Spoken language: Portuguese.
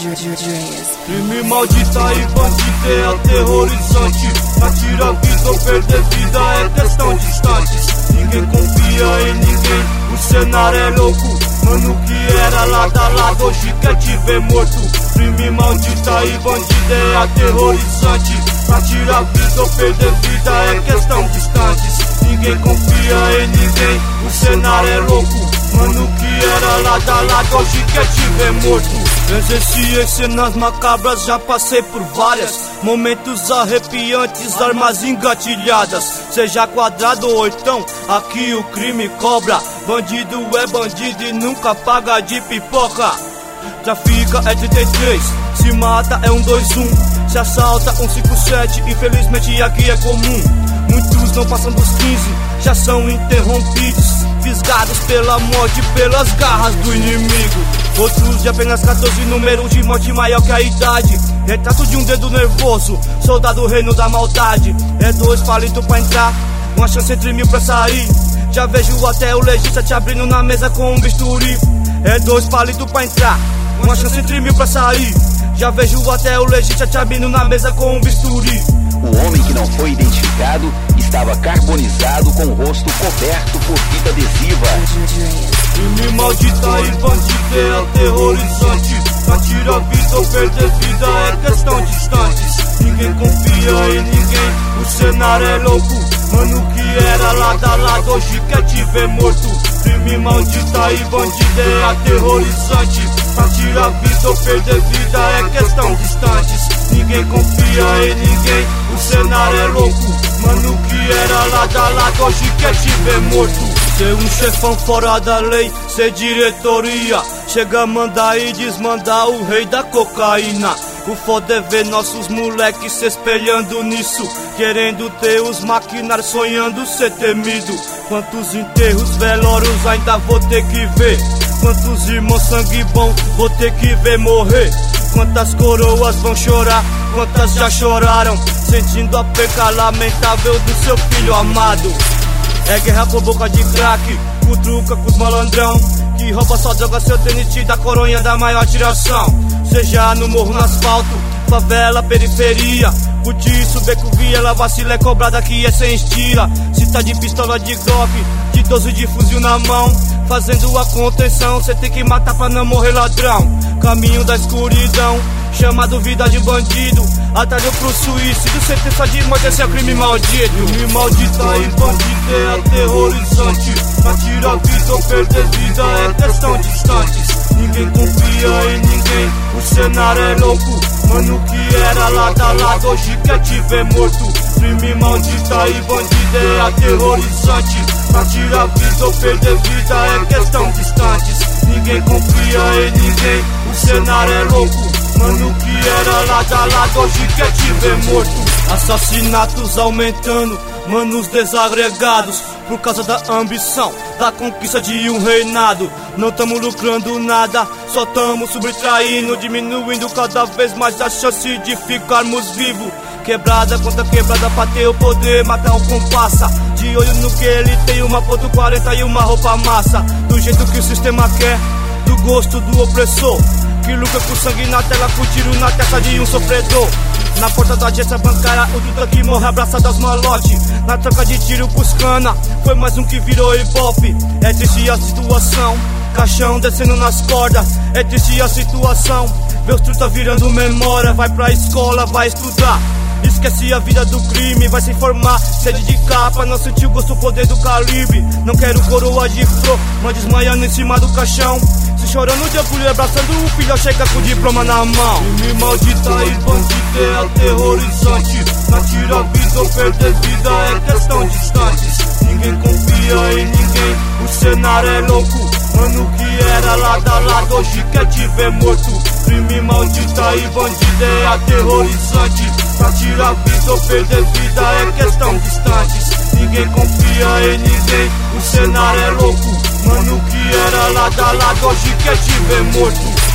Crime maldita e bandida é aterrorizante. Atira a vida ou perder vida é questão distante. Ninguém confia em ninguém, o cenário é louco. Mano que era lado a lado, hoje quer te ver morto. Crime maldita e bandida é aterrorizante. Atira a vida ou perder vida é questão distante. Ninguém confia em ninguém, o cenário é louco. Mano que era lado a lado, hoje quer te ver morto. Presenciei cenas macabras, já passei por várias. Momentos arrepiantes, armas engatilhadas. Seja quadrado ou oitão, aqui o crime cobra. Bandido é bandido e nunca paga de pipoca. Trafica é 33, se mata é 121. Se assalta 157, infelizmente aqui é comum. Muitos não passam dos 15, já são interrompidos, fisgados pela morte, pelas garras do inimigo. Outros de apenas 14, número de morte maior que a idade. Retrato de um dedo nervoso, soldado reino da maldade. É 2 palitos pra entrar, uma chance entre 1000 pra sair. Já vejo até o legista te abrindo na mesa com um bisturi. É 2 palitos pra entrar, uma chance entre 1000 pra sair. Já vejo até o legista te abrindo na mesa com um bisturi. O homem que não foi identificado estava carbonizado com o rosto coberto por fita adesiva. Crime maldita e bandida é aterrorizante. Atira a vida ou perder vida é questão distante. Ninguém confia em ninguém, o cenário é louco. Mano que era lado a lado, hoje quer te ver morto. Crime maldita e bandida é aterrorizante. Atira a vida ou perder vida é questão distante. Ninguém confia em ninguém, o cenário é louco. Mano que era lado a lado, hoje quer te ver morto. Ser um chefão fora da lei, ser diretoria. Chega a mandar e desmandar o rei da cocaína. O foda é ver nossos moleques se espelhando nisso, querendo ter os maquinários, sonhando ser temido. Quantos enterros, velórios ainda vou ter que ver. Quantos irmãos sangue bom vou ter que ver morrer. Quantas coroas vão chorar, quantas já choraram, sentindo a perca lamentável do seu filho amado. É guerra com boca de crack, cutruca com os malandrão, que rouba só droga, seu tenente da coronha da maior tiração. Seja no morro, no asfalto, favela, periferia, curtiço, beco, viela, vacila é cobrada que é sem estira. Se tá de pistola de Glock, de 12 de fuzil na mão, fazendo a contenção, cê tem que matar pra não morrer ladrão. Caminho da escuridão, chamado vida de bandido, atalho pro suicídio, sentença de morte, esse é o crime maldito. Crime maldita e bandida é aterrorizante. Atira a vida ou perder vida é questão distante. Ninguém confia em ninguém, o cenário é louco. Mano que era lado a lado, hoje quer te ver morto. Crime maldita e bandida é aterrorizante. Atira a vida ou perder vida é questão distante. Ninguém confia em ninguém, o cenário é louco. Mano que era lado a lado, hoje quer te ver morto. Assassinatos aumentando, manos desagregados, por causa da ambição, da conquista de um reinado. Não tamo lucrando nada, só tamo subtraindo, diminuindo cada vez mais a chance de ficarmos vivos. Quebrada contra quebrada pra ter o poder, matar um compassa. De olho no que ele tem, uma .40 e uma roupa massa. Do jeito que o sistema quer, do gosto do opressor, que lucra com sangue na tela, com tiro na testa de um sofredor. Na porta da agência bancária, o truta que morre abraçado aos malote. Na troca de tiro pros cana, foi mais um que virou ibope. É triste a situação, caixão descendo nas cordas. É triste a situação, ver os truta virando memória. Vai pra escola, vai estudar, esquece a vida do crime, vai se informar, se dedicar pra não sentir o gosto, o poder do calibre. Não quero coroa de flor, mas desmaiando em cima do caixão, se chorando de orgulho, abraçando o filho, chega com o diploma na mão. Crime maldita e bandida é aterrorizante. Atira a vida ou perder vida é questão distante. Ninguém confia em ninguém, o cenário é louco. Mano que era lado a lado, hoje quer te ver morto. Crime maldita e bandida é aterrorizante. Atira a vida ou perder vida é questão distante. Ninguém confia em ninguém, o cenário é louco. Mano que era lado a lado, hoje quer te ver morto.